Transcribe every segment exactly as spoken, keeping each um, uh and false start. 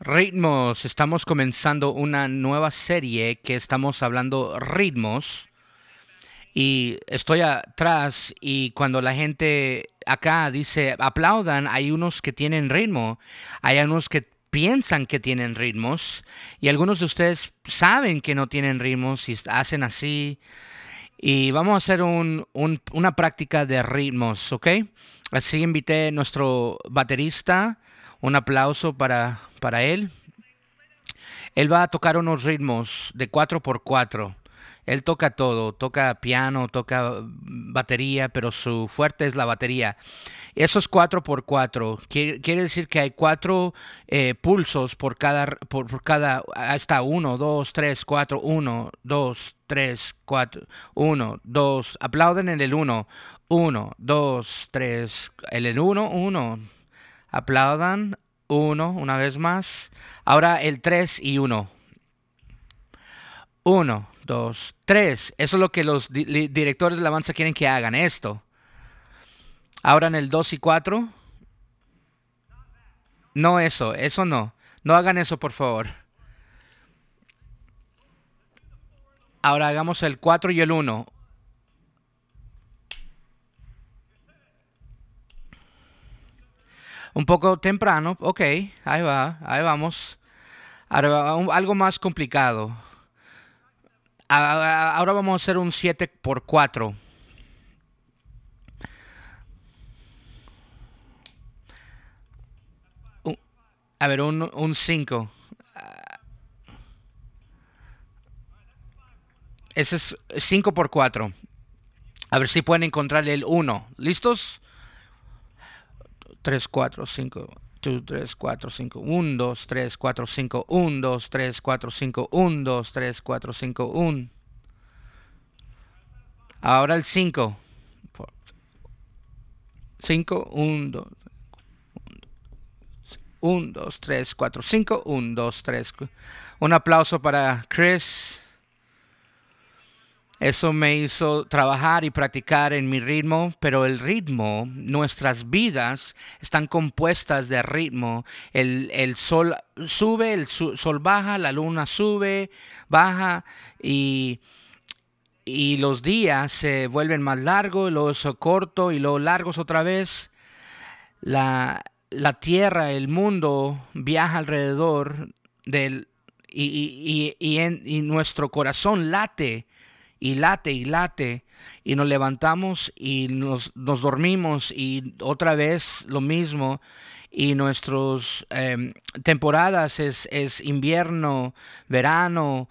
Ritmos, estamos comenzando una nueva serie que estamos hablando ritmos y estoy atrás y cuando la gente acá dice aplaudan, hay unos que tienen ritmo, hay unos que piensan que tienen ritmos y algunos de ustedes saben que no tienen ritmos y hacen así y vamos a hacer un, un- una práctica de ritmos, ¿ok? Así invité a nuestro baterista, un aplauso para, para él. Él va a tocar unos ritmos de cuatro por cuatro. Él toca todo, toca piano, toca batería, pero su fuerte es la batería. Esos cuatro por cuatro quiere, quiere decir que hay cuatro eh, pulsos por cada, por, por cada, ahí está uno, dos, tres, cuatro, uno, dos, tres, cuatro, uno, dos, aplauden en el uno, uno, dos, tres, en el uno, uno, aplaudan, uno, una vez más. Ahora el tres y uno. Uno, dos, tres. Eso es lo que los di- li- directores de alabanza quieren que hagan, esto. Ahora en el dos y cuatro. No eso, eso no. No hagan eso, por favor. Ahora hagamos el cuatro y el uno. Un poco temprano, ok, ahí va, ahí vamos. Ahora va un- algo más complicado. A- a- Ahora vamos a hacer un siete por cuatro. Un- A ver, un, un cinco. Ese es cinco por cuatro. A ver si pueden encontrar el uno. ¿Listos? Tres, cuatro, cinco. dos, tres, cuatro, cinco. uno, dos, tres, cuatro, cinco. uno, dos, tres, cuatro, cinco. uno, dos, tres, cuatro, cinco. uno. Ahora el cinco. cinco, uno, dos, uno, dos, tres, cuatro, cinco. uno, dos, tres. Un aplauso para Chris. Eso me hizo trabajar y practicar en mi ritmo, pero el ritmo, nuestras vidas están compuestas de ritmo. El, el sol sube, el su- sol baja, la luna sube, baja y, y los días se vuelven más largos, luego son cortos y luego largos otra vez. La, la tierra, el mundo viaja alrededor del y, y, y, y en- y nuestro corazón late y late y late y nos levantamos y nos, nos dormimos y otra vez lo mismo y nuestras eh, temporadas es, es invierno, verano,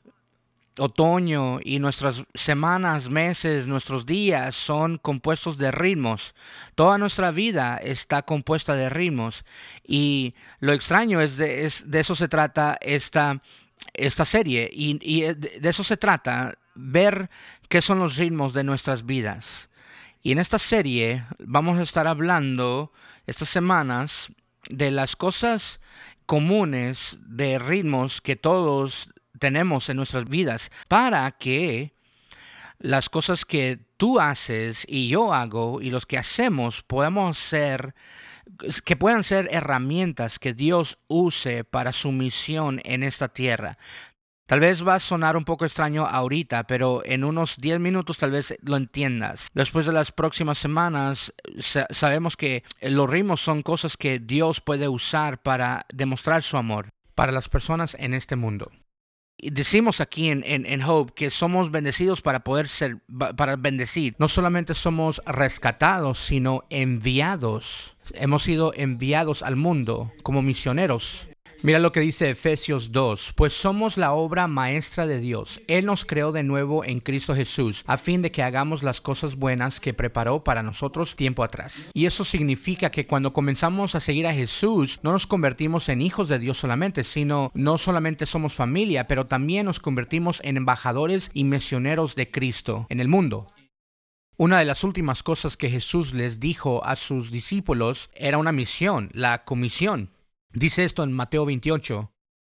otoño y nuestras semanas, meses, nuestros días son compuestos de ritmos. Toda nuestra vida está compuesta de ritmos y lo extraño es de, es, de eso se trata esta, esta serie y, y de eso se trata ver qué son los ritmos de nuestras vidas. Y en esta serie vamos a estar hablando estas semanas de las cosas comunes de ritmos que todos tenemos en nuestras vidas para que las cosas que tú haces y yo hago y los que hacemos podamos ser que puedan ser herramientas que Dios use para su misión en esta tierra. Tal vez va a sonar un poco extraño ahorita, pero en unos diez minutos tal vez lo entiendas. Después de las próximas semanas, sa- sabemos que los ritmos son cosas que Dios puede usar para demostrar su amor para las personas en este mundo. Y decimos aquí en, en, en Hope que somos bendecidos para poder ser, para bendecir. No solamente somos rescatados, sino enviados. Hemos sido enviados al mundo como misioneros. Mira lo que dice Efesios dos, pues somos la obra maestra de Dios. Él nos creó de nuevo en Cristo Jesús, a fin de que hagamos las cosas buenas que preparó para nosotros tiempo atrás. Y eso significa que cuando comenzamos a seguir a Jesús, no nos convertimos en hijos de Dios solamente, sino no solamente somos familia, pero también nos convertimos en embajadores y misioneros de Cristo en el mundo. Una de las últimas cosas que Jesús les dijo a sus discípulos era una misión, la comisión. Dice esto en Mateo veintiocho.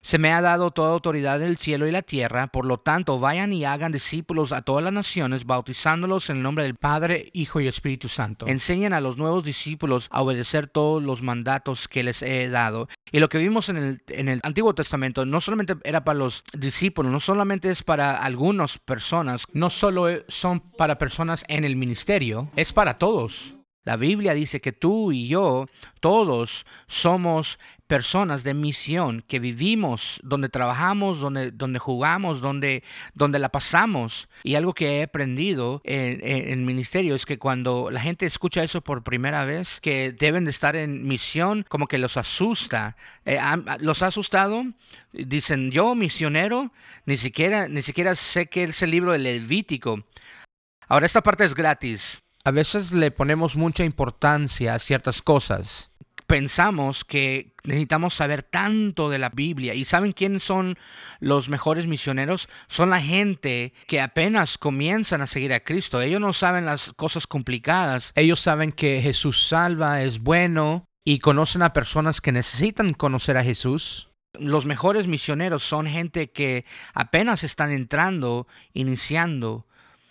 Se me ha dado toda autoridad en el cielo y la tierra, por lo tanto, vayan y hagan discípulos a todas las naciones, bautizándolos en el nombre del Padre, Hijo y Espíritu Santo. Enseñen a los nuevos discípulos a obedecer todos los mandatos que les he dado. Y lo que vimos en el, en el Antiguo Testamento no solamente era para los discípulos, no solamente es para algunas personas, no solo son para personas en el ministerio, es para todos. La Biblia dice que tú y yo, todos somos personas de misión, que vivimos donde trabajamos, donde, donde jugamos, donde, donde la pasamos. Y algo que he aprendido en, en, en ministerio es que cuando la gente escucha eso por primera vez, que deben de estar en misión, como que los asusta. Eh, ¿Los ha asustado? Dicen, yo misionero, ni siquiera, ni siquiera sé qué es el libro de Levítico. Ahora, esta parte es gratis. A veces le ponemos mucha importancia a ciertas cosas. Pensamos que necesitamos saber tanto de la Biblia. ¿Y saben quiénes son los mejores misioneros? Son la gente que apenas comienzan a seguir a Cristo. Ellos no saben las cosas complicadas. Ellos saben que Jesús salva, es bueno, y conocen a personas que necesitan conocer a Jesús. Los mejores misioneros son gente que apenas están entrando, iniciando.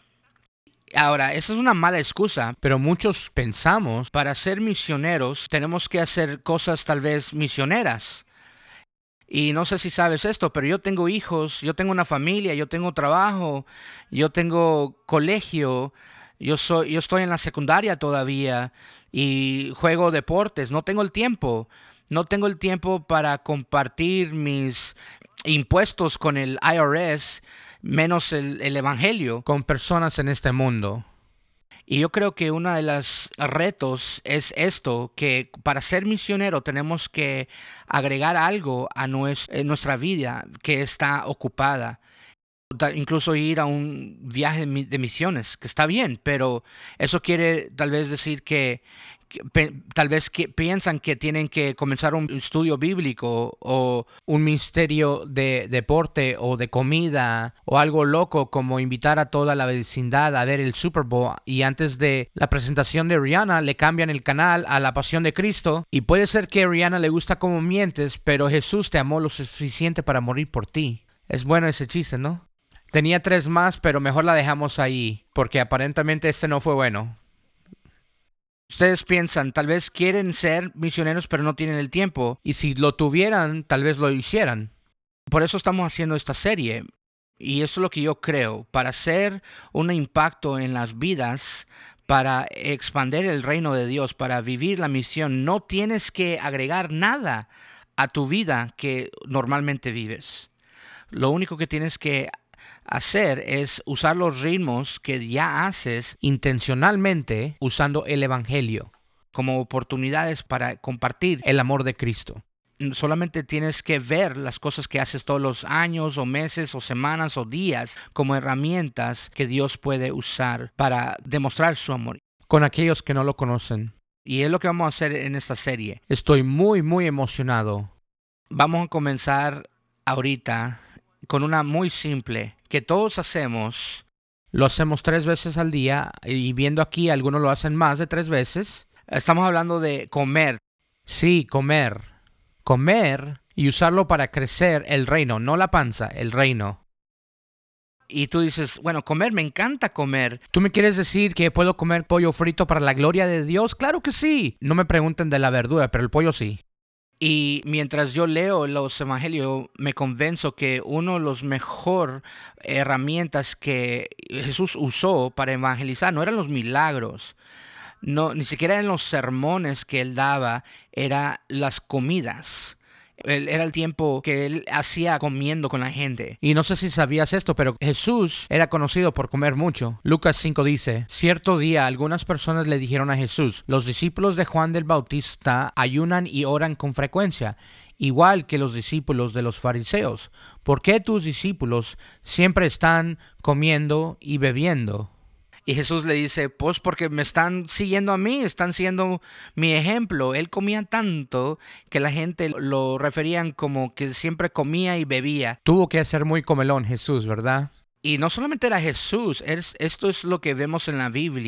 Ahora, esa es una mala excusa, pero muchos pensamos, para ser misioneros tenemos que hacer cosas tal vez misioneras. Y no sé si sabes esto, pero yo tengo hijos, yo tengo una familia, yo tengo trabajo, yo tengo colegio, yo soy, yo estoy en la secundaria todavía y juego deportes, no tengo el tiempo. No tengo el tiempo para compartir mis impuestos con el I R S, menos el, el Evangelio, con personas en este mundo. Y yo creo que uno de los retos es esto, que para ser misionero tenemos que agregar algo a nuestra vida que está ocupada. Incluso ir a un viaje de misiones, que está bien, pero eso quiere tal vez decir que tal vez que piensan que tienen que comenzar un estudio bíblico o un ministerio de deporte o de comida o algo loco como invitar a toda la vecindad a ver el Super Bowl y antes de la presentación de Rihanna le cambian el canal a La Pasión de Cristo. Y puede ser que a Rihanna le gusta cómo mientes, pero Jesús te amó lo suficiente para morir por ti. Es bueno ese chiste, ¿no? Tenía tres más, pero mejor la dejamos ahí porque aparentemente este no fue bueno. Ustedes piensan, tal vez quieren ser misioneros, pero no tienen el tiempo. Y si lo tuvieran, tal vez lo hicieran. Por eso estamos haciendo esta serie. Y eso es lo que yo creo. Para hacer un impacto en las vidas, para expandir el reino de Dios, para vivir la misión, no tienes que agregar nada a tu vida que normalmente vives. Lo único que tienes que hacer es usar los ritmos que ya haces intencionalmente usando el Evangelio como oportunidades para compartir el amor de Cristo. Solamente tienes que ver las cosas que haces todos los años o meses o semanas o días como herramientas que Dios puede usar para demostrar su amor con aquellos que no lo conocen. Y es lo que vamos a hacer en esta serie. Estoy muy muy emocionado. Vamos a comenzar ahorita con una muy simple que todos hacemos. Lo hacemos tres veces al día y viendo aquí algunos lo hacen más de tres veces. Estamos hablando de comer. Sí, comer. Comer y usarlo para crecer el reino, no la panza, el reino. Y tú dices, bueno, comer, me encanta comer. ¿Tú me quieres decir que puedo comer pollo frito para la gloria de Dios? ¡Claro que sí! No me pregunten de la verdura, pero el pollo sí. Y mientras yo leo los evangelios, me convenzo que una de las mejores herramientas que Jesús usó para evangelizar no eran los milagros, no, ni siquiera en los sermones que él daba, eran las comidas. Era el tiempo que él hacía comiendo con la gente. Y no sé si sabías esto, pero Jesús era conocido por comer mucho. Lucas cinco dice, cierto día algunas personas le dijeron a Jesús, los discípulos de Juan del Bautista ayunan y oran con frecuencia, igual que los discípulos de los fariseos. ¿Por qué tus discípulos siempre están comiendo y bebiendo? Y Jesús le dice, pues porque me están siguiendo a mí, están siguiendo mi ejemplo. Él comía tanto que la gente lo referían como que siempre comía y bebía. Tuvo que ser muy comelón Jesús, ¿verdad? Y no solamente era Jesús, es, esto es lo que vemos en la Biblia.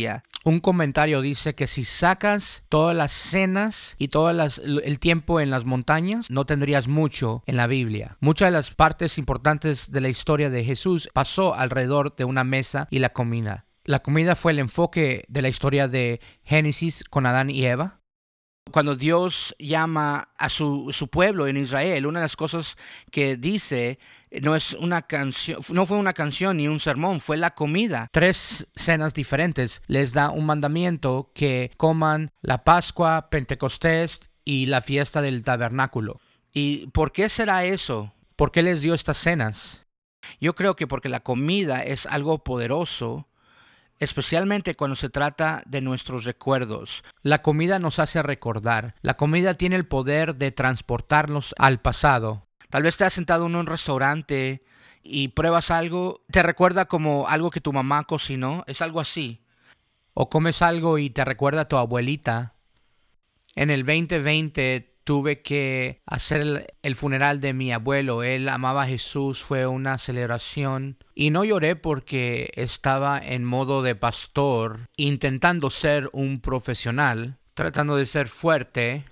Un comentario dice que si sacas todas las cenas y todo las, el tiempo en las montañas, no tendrías mucho en la Biblia. Muchas de las partes importantes de la historia de Jesús pasó alrededor de una mesa y la comida. La comida fue el enfoque de la historia de Génesis con Adán y Eva. Cuando Dios llama a su, su pueblo en Israel, una de las cosas que dice no es una canción, no fue una canción ni un sermón, fue la comida. Tres cenas diferentes les da un mandamiento que coman la Pascua, Pentecostés y la fiesta del tabernáculo. ¿Y por qué será eso? ¿Por qué les dio estas cenas? Yo creo que porque la comida es algo poderoso, especialmente cuando se trata de nuestros recuerdos. La comida nos hace recordar. La comida tiene el poder de transportarnos al pasado. Tal vez te has sentado en un restaurante y pruebas algo, te recuerda como algo que tu mamá cocinó, es algo así. O comes algo y te recuerda a tu abuelita. En el veinte veinte tuve que hacer el, el funeral de mi abuelo. Él amaba a Jesús, fue una celebración. Y no lloré porque estaba en modo de pastor, intentando ser un profesional, tratando de ser fuerte.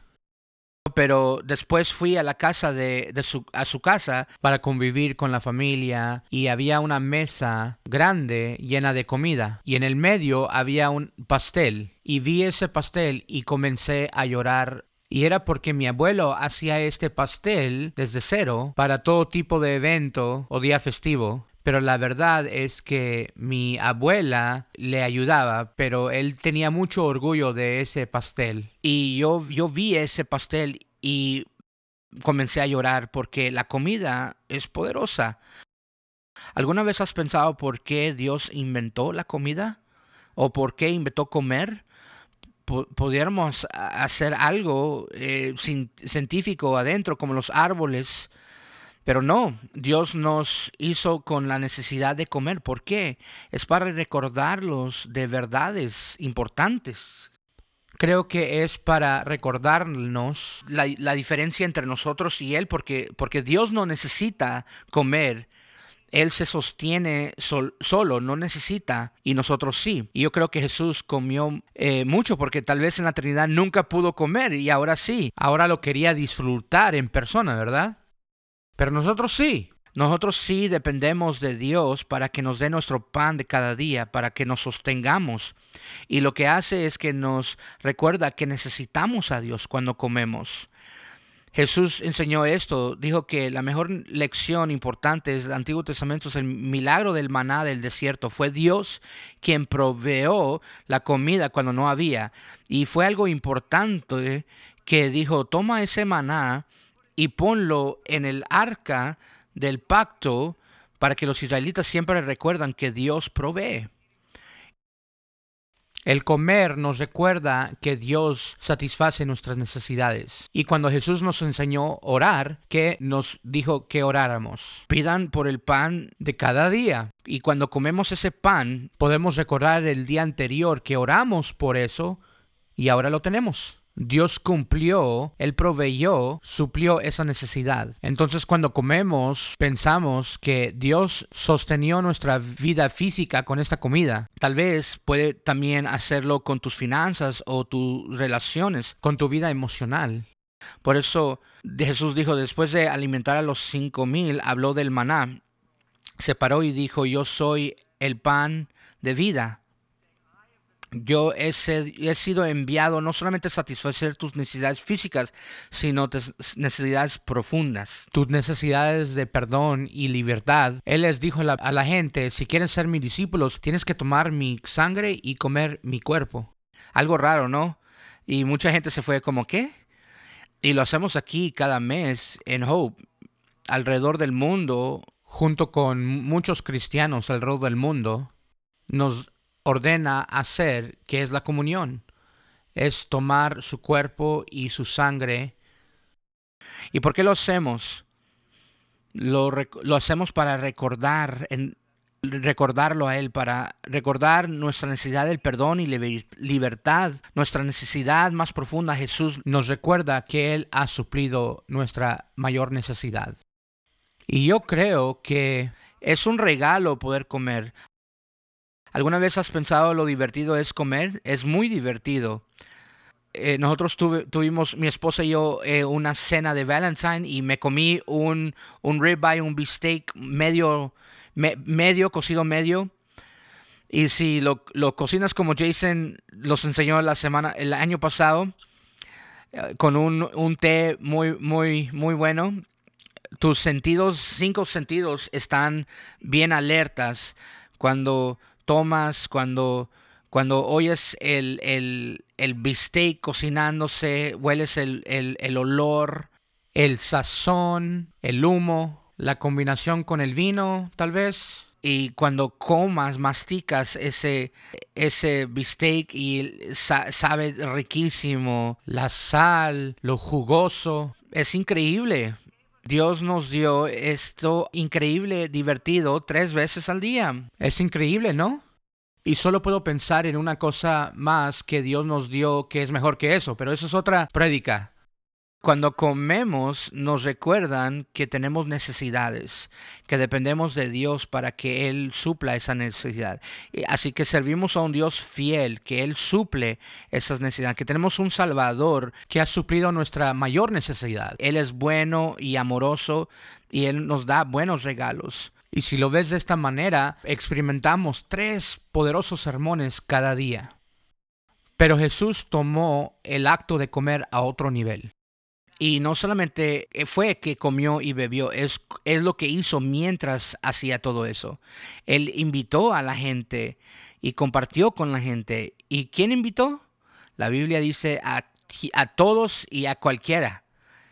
Pero después fui a la casa de, de su, a su casa para convivir con la familia y había una mesa grande llena de comida y en el medio había un pastel y vi ese pastel y comencé a llorar. Y era porque mi abuelo hacía este pastel desde cero para todo tipo de evento o día festivo. Pero la verdad es que mi abuela le ayudaba, pero él tenía mucho orgullo de ese pastel. Y yo, yo vi ese pastel y comencé a llorar porque la comida es poderosa. ¿Alguna vez has pensado por qué Dios inventó la comida? ¿O por qué inventó comer? Pudiéramos hacer algo eh, científico adentro, como los árboles. Pero no, Dios nos hizo con la necesidad de comer. ¿Por qué? Es para recordarlos de verdades importantes. Creo que es para recordarnos la, la diferencia entre nosotros y Él, porque, porque Dios no necesita comer. Él se sostiene sol, solo, no necesita, y nosotros sí. Y yo creo que Jesús comió eh, mucho porque tal vez en la Trinidad nunca pudo comer y ahora sí. Ahora lo quería disfrutar en persona, ¿verdad? Pero nosotros sí. Nosotros sí dependemos de Dios para que nos dé nuestro pan de cada día, para que nos sostengamos. Y lo que hace es que nos recuerda que necesitamos a Dios cuando comemos. Jesús enseñó esto, dijo que la mejor lección importante del Antiguo Testamento es el milagro del maná del desierto. Fue Dios quien proveó la comida cuando no había. Y fue algo importante que dijo, toma ese maná y ponlo en el arca del pacto para que los israelitas siempre recuerdan que Dios provee. El comer nos recuerda que Dios satisface nuestras necesidades. Y cuando Jesús nos enseñó a orar, que nos dijo que oráramos. Pidan por el pan de cada día. Y cuando comemos ese pan, podemos recordar el día anterior que oramos por eso y ahora lo tenemos. Dios cumplió, Él proveyó, suplió esa necesidad. Entonces cuando comemos, pensamos que Dios sostenió nuestra vida física con esta comida. Tal vez puede también hacerlo con tus finanzas o tus relaciones, con tu vida emocional. Por eso Jesús dijo, después de alimentar a los cinco mil, habló del maná. Se paró y dijo, yo soy el pan de vida. Yo he, he sido enviado no solamente a satisfacer tus necesidades físicas, sino tus necesidades profundas. Tus necesidades de perdón y libertad. Él les dijo a la, a la gente, si quieren ser mis discípulos, tienes que tomar mi sangre y comer mi cuerpo. Algo raro, ¿no? Y mucha gente se fue como, ¿qué? Y lo hacemos aquí cada mes en Hope, alrededor del mundo, junto con muchos cristianos alrededor del mundo. Nos ordena hacer, que es la comunión, es tomar su cuerpo y su sangre. ¿Y por qué lo hacemos? Lo, lo hacemos para recordar, en, recordarlo a Él, para recordar nuestra necesidad del perdón y libertad, nuestra necesidad más profunda. Jesús nos recuerda que Él ha suplido nuestra mayor necesidad. Y yo creo que es un regalo poder comer. ¿Alguna vez has pensado lo divertido es comer? Es muy divertido. Eh, nosotros tuve- tuvimos, mi esposa y yo, eh, una cena de Valentine y me comí un, un ribeye, un beefsteak medio, me- medio, cocido medio. Y si lo, lo cocinas como Jason los enseñó la semana, el año pasado, eh, con un, un té muy, muy, muy bueno, tus sentidos, cinco sentidos están bien alertas cuando tomas, cuando, cuando oyes el, el, el bistec cocinándose, hueles el, el, el olor, el sazón, el humo, la combinación con el vino, tal vez. Y cuando comas, masticas ese, ese bistec y sa- sabe riquísimo, la sal, lo jugoso, es increíble. Dios nos dio esto increíble, divertido, tres veces al día. Es increíble, ¿no? Y solo puedo pensar en una cosa más que Dios nos dio que es mejor que eso, pero eso es otra prédica. Cuando comemos nos recuerdan que tenemos necesidades, que dependemos de Dios para que Él supla esa necesidad. Y así que servimos a un Dios fiel, que Él suple esas necesidades, que tenemos un Salvador que ha suplido nuestra mayor necesidad. Él es bueno y amoroso y Él nos da buenos regalos. Y si lo ves de esta manera, experimentamos tres poderosos sermones cada día. Pero Jesús tomó el acto de comer a otro nivel. Y no solamente fue que comió y bebió, es, es lo que hizo mientras hacía todo eso. Él invitó a la gente y compartió con la gente. ¿Y quién invitó? La Biblia dice a, a todos y a cualquiera.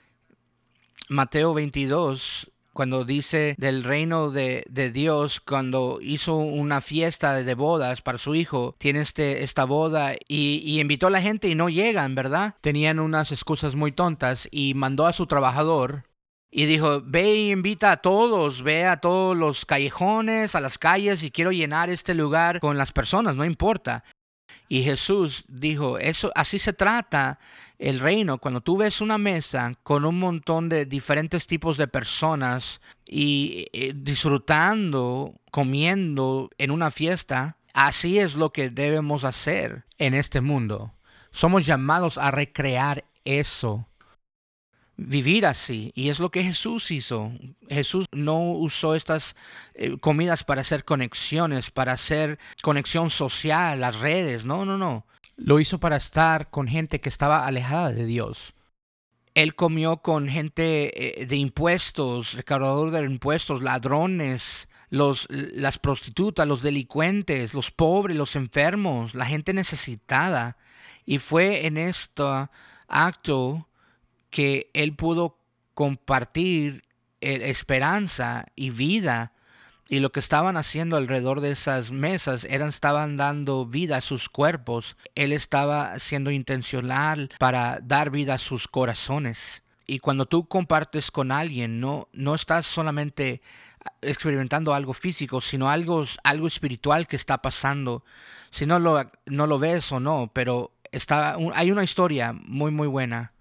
Mateo veintidós, cuando dice del reino de, de Dios, cuando hizo una fiesta de bodas para su hijo, tiene este, esta boda y, y invitó a la gente y no llegan, ¿verdad? Tenían unas excusas muy tontas y mandó a su trabajador y dijo, ve y invita a todos, ve a todos los callejones, a las calles y quiero llenar este lugar con las personas, no importa. Y Jesús dijo, eso, así se trata el reino. Cuando tú ves una mesa con un montón de diferentes tipos de personas y eh, disfrutando, comiendo en una fiesta, así es lo que debemos hacer en este mundo. Somos llamados a recrear eso, vivir así. Y es lo que Jesús hizo. Jesús no usó estas eh, comidas para hacer conexiones, para hacer conexión social, las redes. No, no, no. Lo hizo para estar con gente que estaba alejada de Dios. Él comió con gente eh, de impuestos, recaudador de impuestos, ladrones, los, las prostitutas, los delincuentes, los pobres, los enfermos, la gente necesitada. Y fue en este acto que él pudo compartir eh, esperanza y vida. Y lo que estaban haciendo alrededor de esas mesas eran estaban dando vida a sus cuerpos. Él estaba siendo intencional para dar vida a sus corazones. Y cuando tú compartes con alguien, no, no estás solamente experimentando algo físico, sino algo, algo espiritual que está pasando. Si no lo, no lo ves o no, pero está, hay una historia muy, muy buena.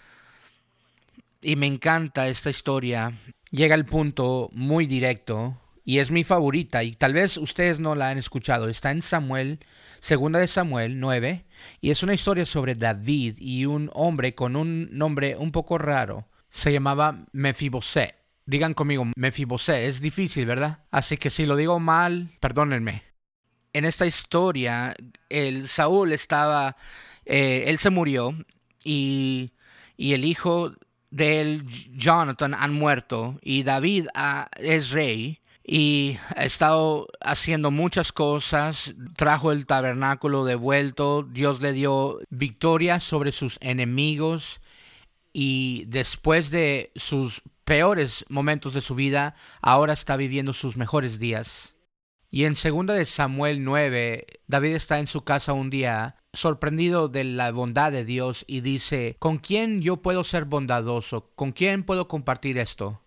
Y me encanta esta historia. Llega al punto muy directo y es mi favorita y tal vez ustedes no la han escuchado. Está en Samuel, segunda de Samuel nueve, y es una historia sobre David y un hombre con un nombre un poco raro. Se llamaba Mefiboset. Digan conmigo, Mefiboset. Es difícil, ¿verdad? Así que si lo digo mal, perdónenme. En esta historia, el Saúl estaba, eh, él se murió y, y el hijo de él, Jonathan, han muerto y David ah, es rey y ha estado haciendo muchas cosas, trajo el tabernáculo de vuelto, Dios le dio victoria sobre sus enemigos y después de sus peores momentos de su vida, ahora está viviendo sus mejores días. Y en segunda de Samuel nueve, David está en su casa un día, sorprendido de la bondad de Dios y dice, ¿con quién yo puedo ser bondadoso? ¿Con quién puedo compartir esto?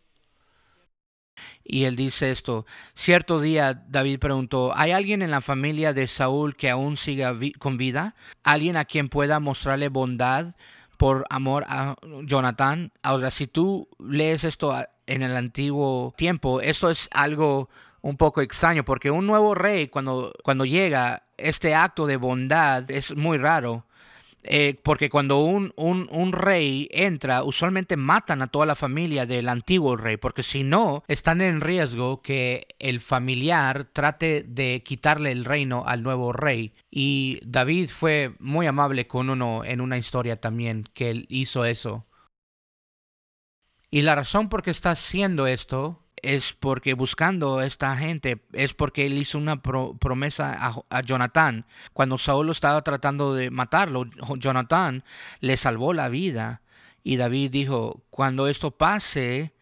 Y él dice esto, cierto día David preguntó, ¿hay alguien en la familia de Saúl que aún siga vi- con vida? ¿Alguien a quien pueda mostrarle bondad por amor a Jonatán? Ahora, si tú lees esto a- en el antiguo tiempo, esto es algo un poco extraño, porque un nuevo rey, cuando, cuando llega, este acto de bondad es muy raro. Eh, porque cuando un, un, un rey entra, usualmente matan a toda la familia del antiguo rey, porque si no, están en riesgo que el familiar trate de quitarle el reino al nuevo rey. Y David fue muy amable con uno en una historia también, que él hizo eso. Y la razón por qué está haciendo esto es porque buscando a esta gente, es porque él hizo una pro- promesa a, a Jonatán. Cuando Saúl lo estaba tratando de matarlo, Jonatán le salvó la vida. Y David dijo, cuando esto pase,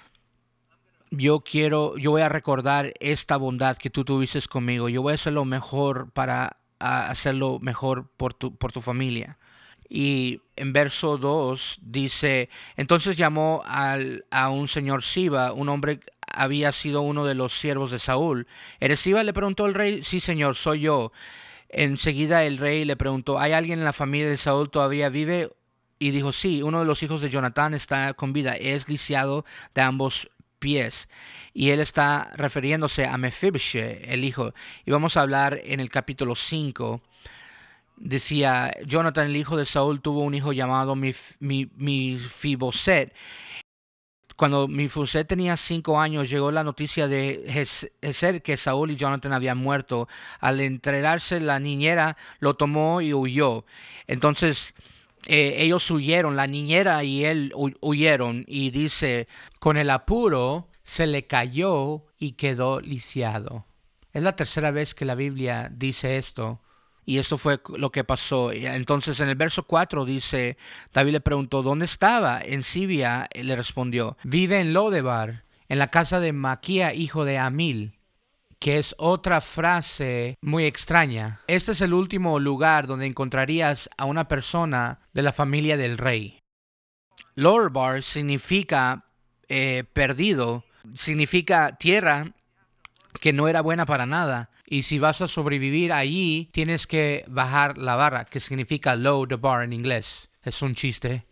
yo quiero, yo voy a recordar esta bondad que tú tuviste conmigo. Yo voy a hacer lo mejor para a, hacerlo mejor por tu, por tu familia. Y en verso dos dice, entonces llamó al, a un señor Siba, un hombre había sido uno de los siervos de Saúl. ¿Eres Siba? Le preguntó el rey. Sí, señor, soy yo. Enseguida el rey le preguntó, ¿hay alguien en la familia de Saúl todavía vive? Y dijo, sí, uno de los hijos de Jonatán está con vida, es lisiado de ambos pies. Y él está refiriéndose a Mefiboshet, el hijo. Y vamos a hablar en el capítulo cinco. Decía, Jonathan, el hijo de Saúl, tuvo un hijo llamado Mif- Mi- Mifiboset. Cuando Mifiboset tenía cinco años, llegó la noticia de Jes- que Saúl y Jonathan habían muerto. Al enterarse, la niñera lo tomó y huyó. Entonces, eh, ellos huyeron, la niñera y él hu- huyeron. Y dice, con el apuro se le cayó y quedó lisiado. Es la tercera vez que la Biblia dice esto. Y esto fue lo que pasó. Entonces en el verso cuatro dice, David le preguntó, ¿dónde estaba? En Sibia. Él le respondió, vive en Lodebar, en la casa de Maquía, hijo de Amil, que es otra frase muy extraña. Este es el último lugar donde encontrarías a una persona de la familia del rey. Lodebar significa eh, perdido, significa tierra que no era buena para nada. Y si vas a sobrevivir allí, tienes que bajar la barra, que significa low the bar en inglés. Es un chiste.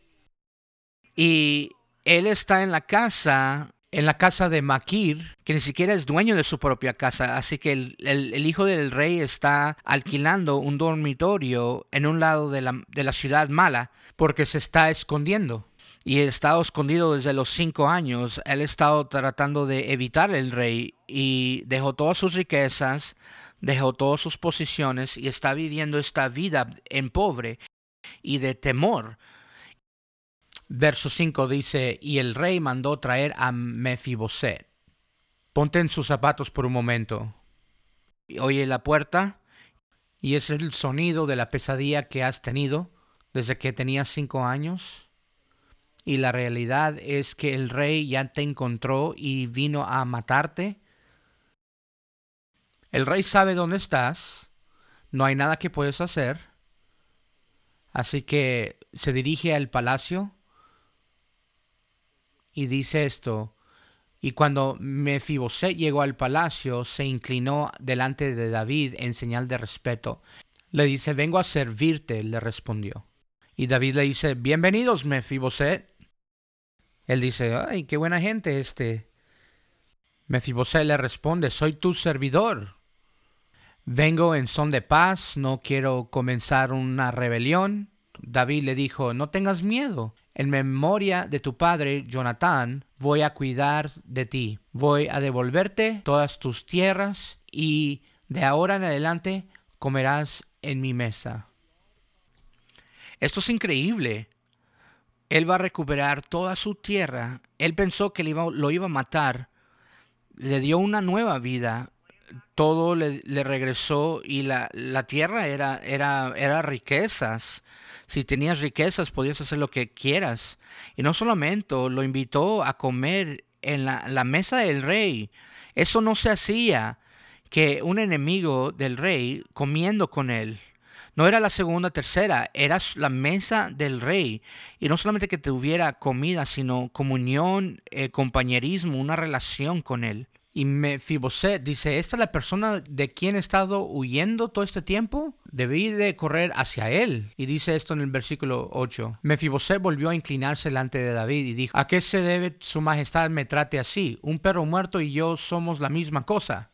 Y él está en la casa, en la casa de Maquir, que ni siquiera es dueño de su propia casa. Así que el, el- el hijo del rey está alquilando un dormitorio en un lado de la, de la ciudad mala, porque se está escondiendo. Y ha estado escondido desde los cinco años. Él ha estado tratando de evitar el rey y dejó todas sus riquezas, dejó todas sus posiciones y está viviendo esta vida en pobre y de temor. Verso cinco dice, y el rey mandó traer a Mefiboset. Ponte en sus zapatos por un momento. Y oye la puerta y es el sonido de la pesadilla que has tenido desde que tenías cinco años. Y la realidad es que el rey ya te encontró y vino a matarte. El rey sabe dónde estás, no hay nada que puedes hacer, así que se dirige al palacio y dice esto. Y cuando Mefiboset llegó al palacio, se inclinó delante de David en señal de respeto. Le dice, vengo a servirte, le respondió. Y David le dice, bienvenidos, Mefiboset. Él dice, ay, qué buena gente este. Mefiboset le responde, soy tu servidor. Vengo en son de paz, no quiero comenzar una rebelión. David le dijo, no tengas miedo. En memoria de tu padre, Jonatán, voy a cuidar de ti. Voy a devolverte todas tus tierras y de ahora en adelante comerás en mi mesa. Esto es increíble. Él va a recuperar toda su tierra. Él pensó que le iba- lo iba a matar. Le dio una nueva vida. Todo le, le regresó y la, la tierra era, era, era riquezas. Si tenías riquezas podías hacer lo que quieras. Y no solamente lo invitó a comer en la, la mesa del rey. Eso no se hacía, que un enemigo del rey comiendo con él. No era la segunda, tercera, era la mesa del rey. Y no solamente que tuviera comida, sino comunión, eh, compañerismo, una relación con él. Y Mefiboset dice, ¿esta es la persona de quien he estado huyendo todo este tiempo? Debí de correr hacia él. Y dice esto en el versículo ocho. Mefiboset volvió a inclinarse delante de David y dijo, ¿a qué se debe su majestad me trate así? Un perro muerto y yo somos la misma cosa.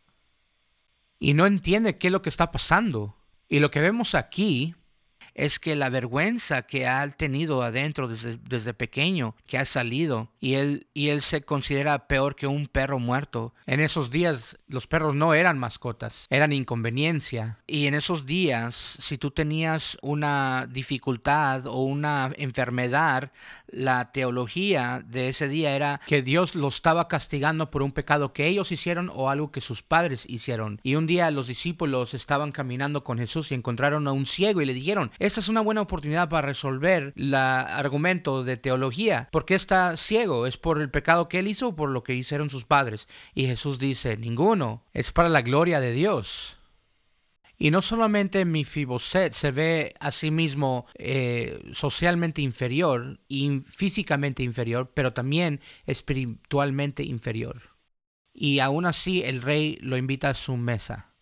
Y no entiende qué es lo que está pasando. Y lo que vemos aquí es que la vergüenza que ha tenido adentro desde, desde pequeño, que ha salido, y él, y él se considera peor que un perro muerto. En esos días los perros no eran mascotas, eran inconveniencia. Y en esos días, si tú tenías una dificultad o una enfermedad, la teología de ese día era que Dios los estaba castigando por un pecado que ellos hicieron o algo que sus padres hicieron. Y un día los discípulos estaban caminando con Jesús y encontraron a un ciego y le dijeron, esta es una buena oportunidad para resolver el argumento de teología. ¿Por qué está ciego? ¿Es por el pecado que él hizo o por lo que hicieron sus padres? Y Jesús dice, ninguno. Es para la gloria de Dios. Y no solamente Mefiboset se ve a sí mismo eh, socialmente inferior y físicamente inferior, pero también espiritualmente inferior. Y aún así el rey lo invita a su mesa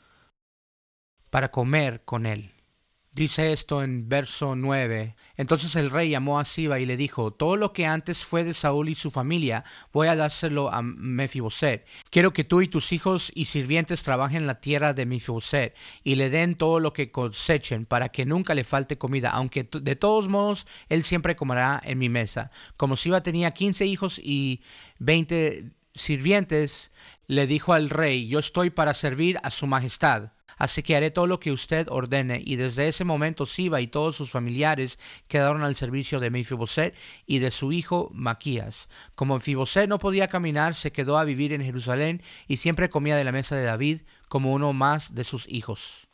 para comer con él. Dice esto en verso nueve. Entonces el rey llamó a Siba y le dijo, todo lo que antes fue de Saúl y su familia, voy a dárselo a Mefiboset. Quiero que tú y tus hijos y sirvientes trabajen en la tierra de Mefiboset y le den todo lo que cosechen para que nunca le falte comida, aunque de todos modos él siempre comerá en mi mesa. Como Siba tenía quince hijos y veinte sirvientes, le dijo al rey, yo estoy para servir a su majestad. Así que haré todo lo que usted ordene. Y desde ese momento Siba y todos sus familiares quedaron al servicio de Mefiboset y de su hijo Maquías. Como Mefiboset no podía caminar, se quedó a vivir en Jerusalén y siempre comía de la mesa de David como uno más de sus hijos.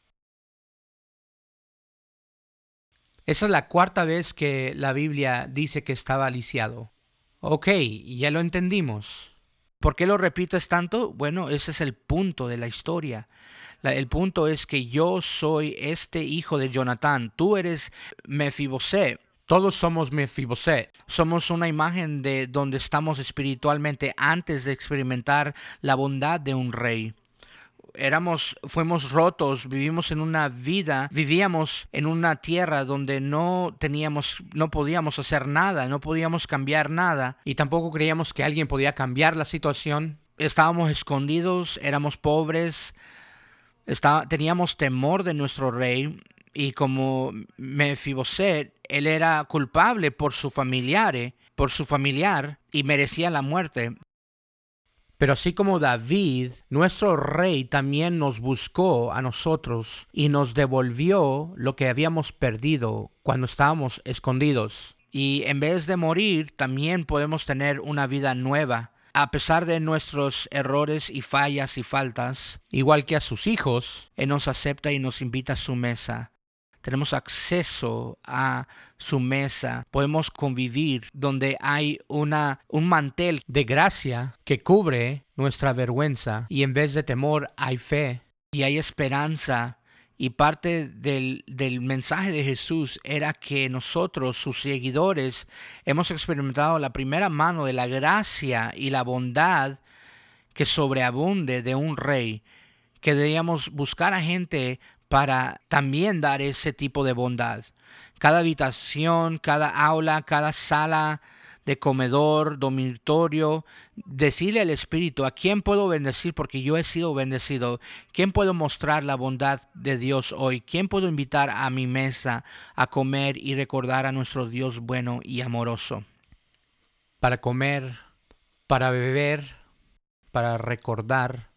Esa es la cuarta vez que la Biblia dice que estaba lisiado. Ok, ya lo entendimos. ¿Por qué lo repites tanto? Bueno, ese es el punto de la historia. La, el punto es que yo soy este hijo de Jonatán. Tú eres Mefiboset. Todos somos Mefiboset. Somos una imagen de donde estamos espiritualmente antes de experimentar la bondad de un rey. Éramos, fuimos rotos, vivimos en una vida, vivíamos en una tierra donde no teníamos, no podíamos hacer nada, no podíamos cambiar nada y tampoco creíamos que alguien podía cambiar la situación. Estábamos escondidos, éramos pobres, está, teníamos temor de nuestro rey y como Mefiboset, él era culpable por su familiar, por su familiar y merecía la muerte. Pero así como David, nuestro rey también nos buscó a nosotros y nos devolvió lo que habíamos perdido cuando estábamos escondidos. Y en vez de morir, también podemos tener una vida nueva. A pesar de nuestros errores y fallas y faltas, igual que a sus hijos, Él nos acepta y nos invita a su mesa. Tenemos acceso a su mesa, podemos convivir donde hay una, un mantel de gracia que cubre nuestra vergüenza y en vez de temor hay fe y hay esperanza. Y parte del, del mensaje de Jesús era que nosotros, sus seguidores, hemos experimentado la primera mano de la gracia y la bondad que sobreabunde de un rey, que debíamos buscar a gente para también dar ese tipo de bondad. Cada habitación, cada aula, cada sala de comedor, dormitorio, decirle al Espíritu, ¿a quién puedo bendecir? Porque yo he sido bendecido. ¿Quién puedo mostrar la bondad de Dios hoy? ¿Quién puedo invitar a mi mesa a comer y recordar a nuestro Dios bueno y amoroso? Para comer, para beber, para recordar.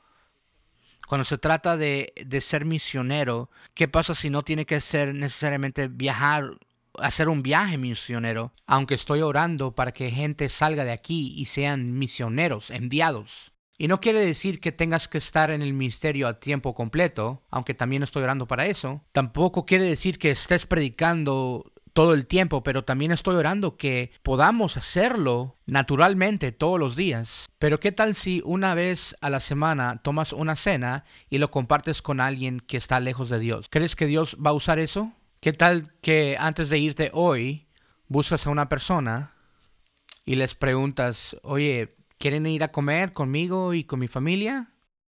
Cuando se trata de, de ser misionero, ¿qué pasa si no tiene que ser necesariamente viajar, hacer un viaje misionero? Aunque estoy orando para que gente salga de aquí y sean misioneros, enviados. Y no quiere decir que tengas que estar en el ministerio a tiempo completo, aunque también estoy orando para eso. Tampoco quiere decir que estés predicando todo el tiempo, pero también estoy orando que podamos hacerlo naturalmente todos los días. Pero ¿qué tal si una vez a la semana tomas una cena y lo compartes con alguien que está lejos de Dios? ¿Crees que Dios va a usar eso? ¿Qué tal que antes de irte hoy buscas a una persona y les preguntas, oye, ¿Quieren ir a comer conmigo y con mi familia?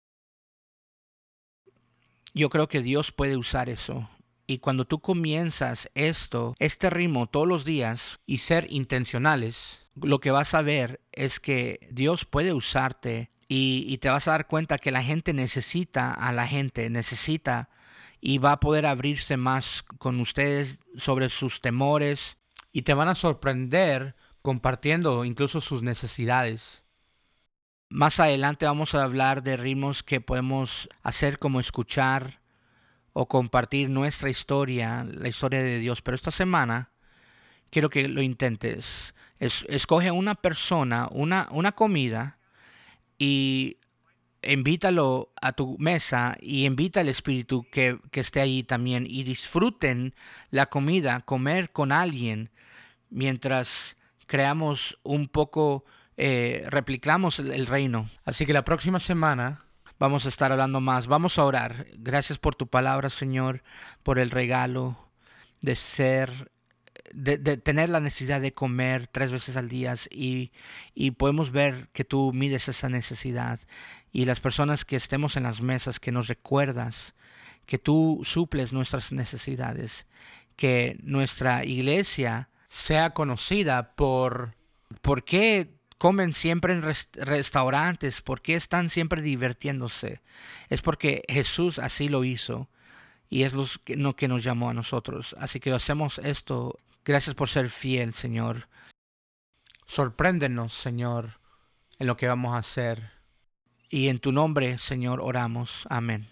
Yo creo que Dios puede usar eso. Y cuando tú comienzas esto, este ritmo todos los días y ser intencionales, lo que vas a ver es que Dios puede usarte y, y te vas a dar cuenta que la gente necesita a la gente, necesita y va a poder abrirse más con ustedes sobre sus temores y te van a sorprender compartiendo incluso sus necesidades. Más adelante vamos a hablar de ritmos que podemos hacer como escuchar o compartir nuestra historia, la historia de Dios. Pero esta semana quiero que lo intentes. Es- escoge una persona, una, una comida y invítalo a tu mesa y invita al Espíritu que, que esté allí también y disfruten la comida, comer con alguien mientras creamos un poco, eh, replicamos el, el reino. Así que la próxima semana vamos a estar hablando más. Vamos a orar. Gracias por tu palabra, Señor, por el regalo de ser, de, de tener la necesidad de comer tres veces al día y, y podemos ver que tú mides esa necesidad y las personas que estemos en las mesas, que nos recuerdas que tú suples nuestras necesidades, que nuestra iglesia sea conocida por por qué comen siempre en res- restaurantes, por qué están siempre divirtiéndose. Es porque Jesús así lo hizo y es lo que, no, que nos llamó a nosotros. Así que hacemos esto. Gracias por ser fiel, Señor. Sorpréndenos, Señor, en lo que vamos a hacer. Y en tu nombre, Señor, oramos. Amén.